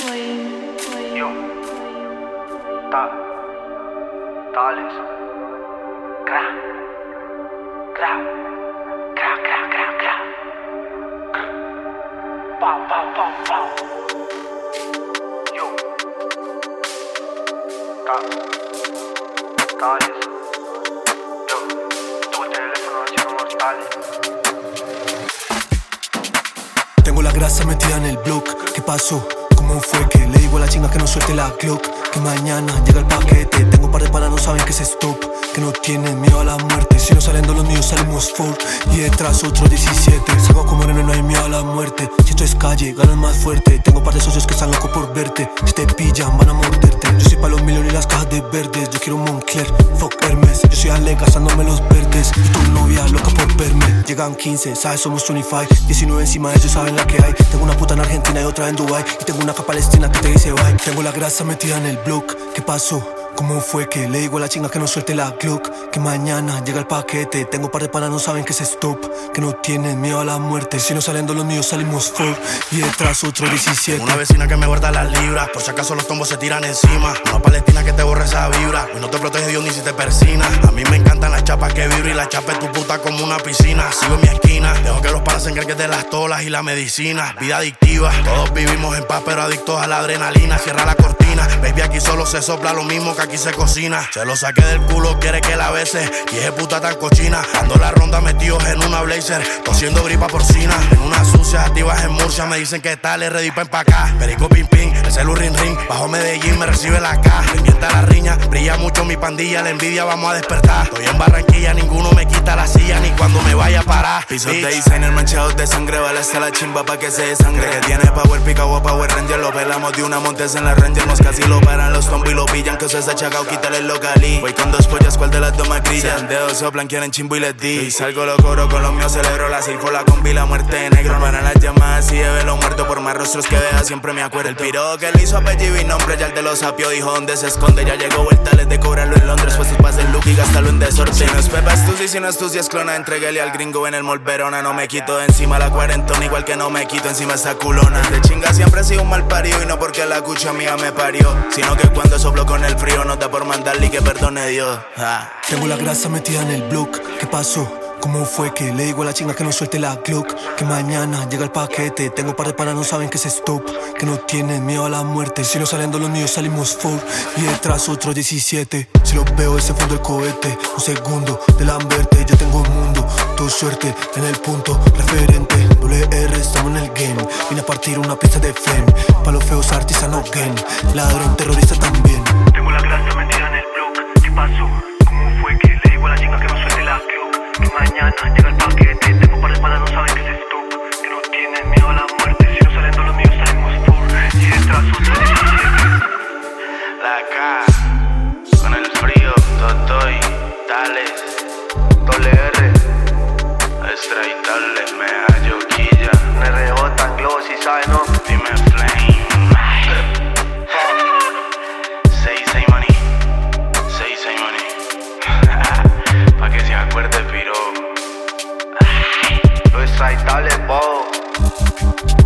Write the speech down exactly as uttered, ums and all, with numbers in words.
Yo, ta, tales, gra, gra, gra, gra, gra, gra, pow, pow, pow, pow. Yo, ta, tales, yo, tu teléfono haciendo mortales. Tengo la grasa metida en el block. ¿Qué pasó? ¿Cómo fue que le digo a la chinga que no suelte la Glock? Que mañana llega el paquete. Tengo un par de panas, no saben que es stop, que no tienen miedo a la muerte. Si no salen de los míos salimos four. Y detrás otros diecisiete. Salgo como moreno, no hay miedo a la muerte. Si esto es calle, ganan más fuerte. Tengo un par de socios que están locos por verte. Si te pillan van a morderte. Yo soy pa' los millones y las cajas de verdes. Yo quiero Moncler, fuck Hermes. Yo soy Ale gastándome los verdes. Y tu novia loca por verme. Llegan quince, sabes somos veinticinco. diecinueve encima de ellos saben la que hay. Tengo una puta en Argentina y otra en Dubai. Y tengo una acá palestina que te dice bye. Tengo la grasa metida en el block. ¿Qué pasó? ¿Cómo fue que le digo a la chinga que no suelte la Glock? Que mañana llega el paquete. Tengo un par de panas, no saben que es stop, que no tienen miedo a la muerte. Si no salen de los míos salimos four. Y detrás otro diecisiete. Una vecina que me guarda las libras, por si acaso los tombos se tiran encima. Una palestina que te borra esa vibra. Hoy no te protege Dios ni si te persina. A mí me encantan las chapas que vibran y la chapa es tu puta como una piscina. Sigo en mi esquina, dejo que los panas se encarguen de las tolas y la medicina. Vida adictiva, todos vivimos en paz pero adictos a la adrenalina. Cierra la cortina, baby, aquí solo se sopla lo mismo que aquí se cocina. Se lo saqué del culo, quiere que la bese. Y ese puta tan cochina. Dando la ronda metidos en una blazer, tosiendo gripa porcina. En una sucia, activas en Murcia. Me dicen que tal, es ready pa' empacar. Perico ping ping, el celu ring ring. Bajo Medellín me recibe la K. Pendiente a la riña, brilla mucho mi pandilla. La envidia vamos a despertar. Estoy en Barranquilla, ninguno me quita la silla ni cuando me vaya a parar. Pisos de designer manchados de sangre. Vale hasta la chimba pa' que se desangre. Que tiene power, pica o power ranger. Lo pelamos de una montes en la ranger. Nos casi lo paran los tombos y lo pillan. Que se está chacao, quítale el localí. Voy con dos pollas, cuál de las dos más brilla. Sean dedos soplan, quieren chimbo y les di. Y salgo lo coro con los míos, celebro la seis por la combi, la muerte de negro. Para las llamadas y de lo muerto por más rostros que deja, siempre me acuerdo. El piro que le hizo apellido y nombre, ya el de los sapió dijo dónde se esconde. Ya llegó vuelta, les de cobrarlo en Londres. Pues pasa el look y gastarlo en desorden. Si no es Pepa, es tu, si no es tu, si es clona. Entreguéle al gringo en el mall Verona. No me quito de encima la cuarentona, igual que no me quito encima esta culona. De chinga siempre he sido un mal parido. Y no porque la cucha mía me parió, sino que cuando soplo con el frío no da por mandarle y que perdone Dios. ah. Tengo la grasa metida en el block. ¿Qué pasó? ¿Cómo fue que le digo a la chinga que no suelte la Glock? Que mañana llega el paquete. Tengo un par de panas, no saben que es stop, que no tienen miedo a la muerte. Si no salen de los míos salimos four. Y detrás otros diecisiete. Si los veo ese fondo el cohete. Un segundo de Lamberte. Yo tengo un mundo, tu suerte en el punto referente. W R, estamos en el game. Vine a partir una pieza de flame. Pa' los feos artesanos game. Ladrón, terrorista también. Tengo la grasa metida en el block. ¿Qué pasó? ¿Cómo fue que le digo a la chinga que no suelte la Glock? Que mañana llega el paquete. Tengo un par de panas, no saben que es stop, que no tienen miedo a la muerte. Si no salen de los míos salimos four. Y detrás otros diecisiete. La K, con el frío, Totoy, Tales, Doble R, extra y Tales, me hallo quilla. me rebotan gloss y sabe, ¿no? Dime flame. seis seis money, seis seis money. Pa' que se acuerde, piro. Lo extraitable, bobo.